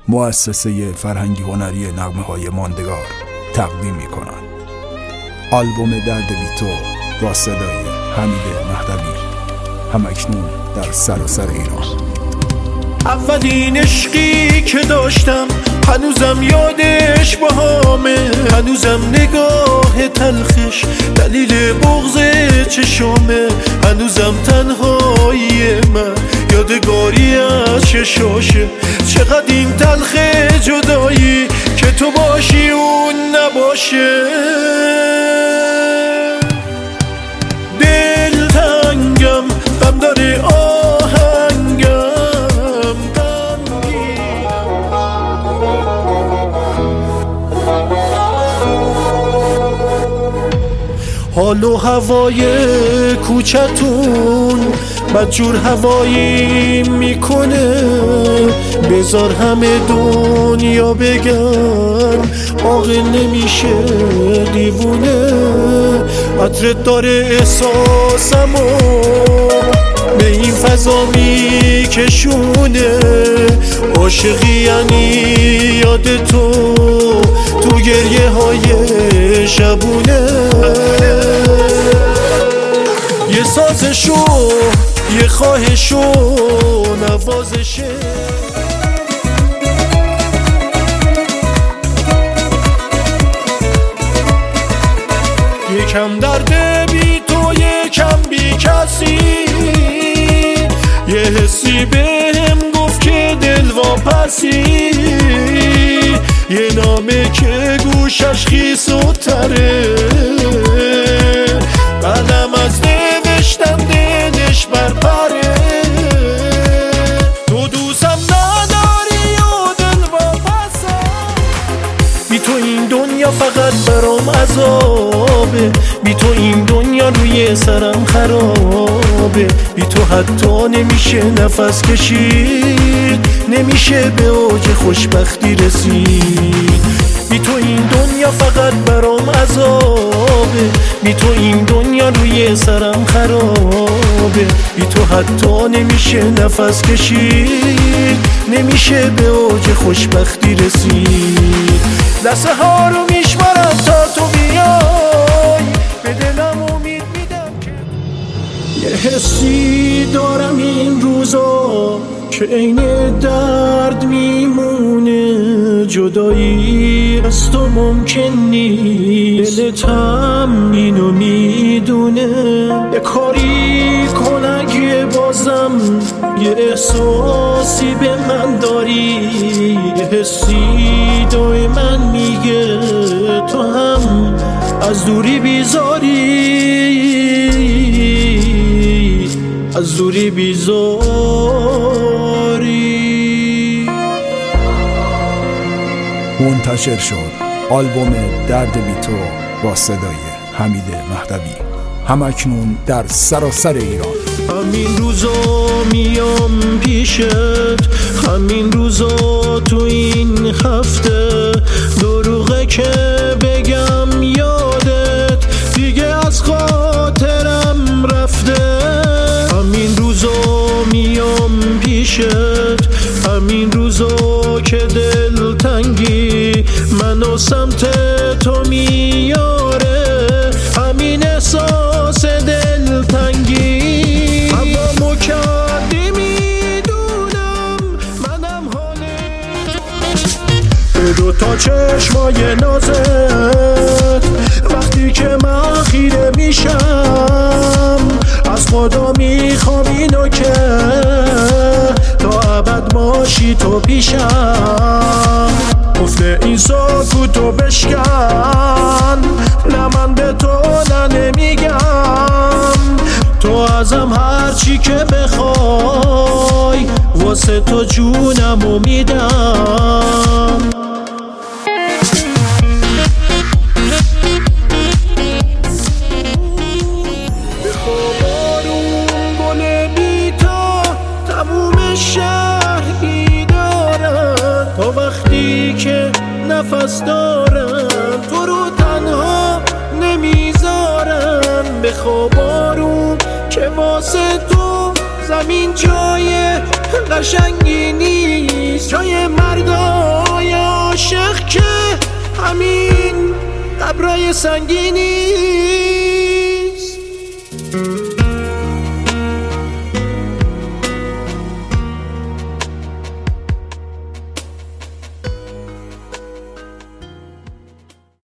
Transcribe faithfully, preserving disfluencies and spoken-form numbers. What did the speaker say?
مؤسسه فرهنگی هنری نغمه‌های ماندگار تقدیم می‌کنند. آلبوم درد بی تو با صدای حمید مهدوی، همکنون در سراسر ایران. اولین عشقی که داشتم هنوزم یادش باهامه، هنوزم نگاه تلخش دلیل بغض چشامه، هنوزم تنهایی من یادگاری از چشاشه. چقدر این تلخ جدایی که تو باشی اون نباشه. دل تنگم غم داره آهنگم، حال و هوای کوچتون بدجور هوایی میکنه. بذار همه دنیا بگن عاقل نمیشه دیوونه. عطرت داره احساسمو به این فضا میکشونه. عاشقی یعنی یاد تو تو گریه های شبونه. یه سازشو یه خواهشو نوازشه. یکم درد بی تو یکم بی کسی، یه حسی بهم گفت که دل واپسی، یه نامه که گوشش خیس و تره، قلم از نوشتم دلش برپره. تو دوستم نداری و دل واپسم، بی تو این دنیا فقط برام عذابه، بی تو این دنیا روی سرم خرابه، بی تو حتی نمیشه نفس کشید، نمیشه به اوج خوشبختی رسید. بی تو این دنیا فقط برام عذابه، بی تو این دنیا روی سرم خرابه، بی تو حتی نمیشه نفس کشید، نمیشه به اوج خوشبختی رسید. لحظه ها رو میشمارم تا تو بیای، به دلم امید میدم که یه حسی دارم این روزا که عین درد میمونه. جدایی از تو ممکن نیست، دلت هم اینو میدونه. یه کاری کن اگه بازم یه احساسی به من داری، یه حسی دای من میگه تو هم از دوری بیزاری، از دوری بیزاری. منتشر شد آلبوم درد بی تو با صدای حمید مهدوی، همکنون در سراسر ایران. همین روزا میام پیشت، همین روزا تو این هفته، دروغه که بگم یادت دیگه از خاطرم رفته. همین روزا میام پیشت، همین روزا که دل تنگی منو سمت تو میاره، همین احساس دل تنگی هوامو کردی میدونم منم حاله. به دو تا چشمای نازت وقتی که من خیره میشم، از خدا میخوام اینو که تا ابد باشی تو پیشم. گفته این سکوتو بشکن، نه من به تو نه نمیگم، تو ازم هرچی که بخوای واسه تو جونمو میدم. نفس دارم تو رو تنها نمیذارم، به خواب آروم که واسه تو زمین جای قشنگی نیست، جای مردان عاشق که همین قبرای سنگینی